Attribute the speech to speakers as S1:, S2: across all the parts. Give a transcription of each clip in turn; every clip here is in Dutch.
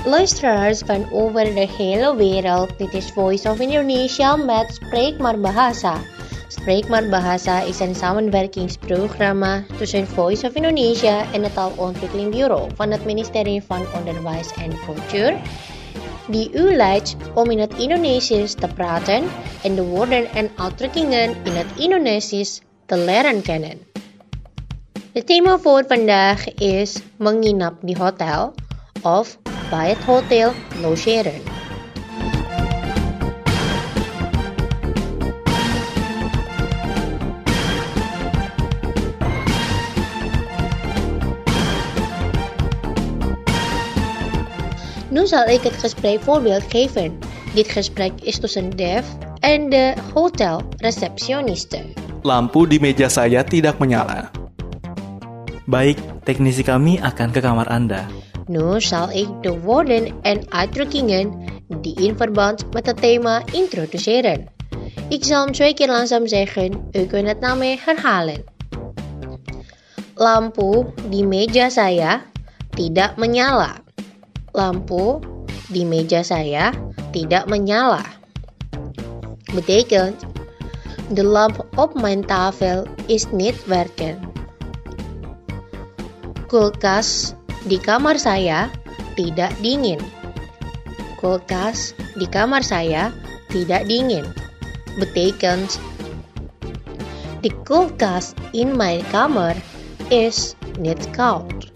S1: Luisteraars van over de hele wereld, dit is Voice of Indonesia met Spreek maar Bahasa. Spreek maar Bahasa is een samenwerkingsprogramma tussen Voice of Indonesia en het Taalontwikkelingbureau van het ministerie van Onderwijs en Cultuur, die u leidt om in het Indonesisch te praten en de woorden en uitdrukkingen in het Indonesisch te leren kennen. Het thema voor vandaag is menginap di hotel of bij het hotel logeren. Nu zal ik het gesprek voorbeeld geven. Dit gesprek is tussen Dev en de hotelreceptioniste.
S2: Lampu di meja saya tidak menyala.
S3: Baik, teknisi kami akan ke kamar Anda.
S1: Nu zal ik de woorden en uitdrukkingen die in verband met het thema introduceren. Ik zal hem 2 keer langzaam zeggen, u kunt het na mij herhalen. Lampu di meja saya tidak menyala. Lampu di meja saya tidak menyala. Betekent, de lamp op mijn tafel is niet werken. Kulkas di kamar saya tidak dingin. Kulkas di kamar saya tidak dingin. Betekent, the kulkas in my kamer is niet koud.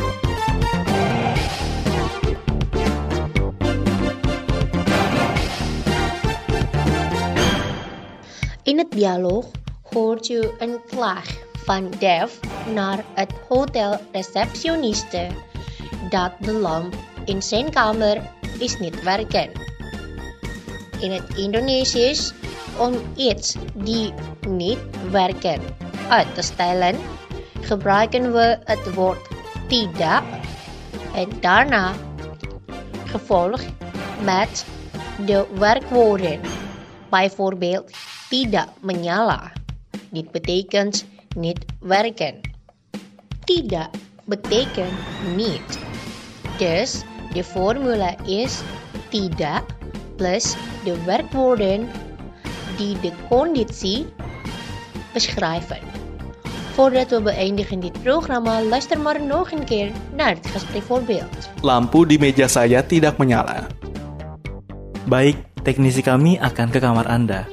S1: In het dialoog hoort u een klaag van Dev naar het hotelreceptioniste dat de lamp in zijn kamer is niet werken. In het Indonesisch, om iets die niet werken uit te stellen, gebruiken we het woord tidak en daarna gevolgd met de werkwoorden. Bijvoorbeeld tidak menyala. Dit betekent niet werken. Tidak betekent niet. Dus de formule is tidak plus de werkwoorden die de conditie beschrijven. Voordat we beëindigen dit programma, luister maar nog een keer naar het gesprekvoorbeeld.
S2: Lampu di meja saya tidak menyala.
S3: Baik, teknisi kami akan ke kamar Anda.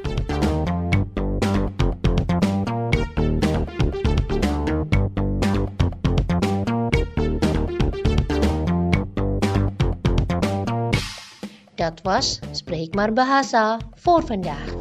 S1: Dat was Spreek maar Bahasa voor vandaag.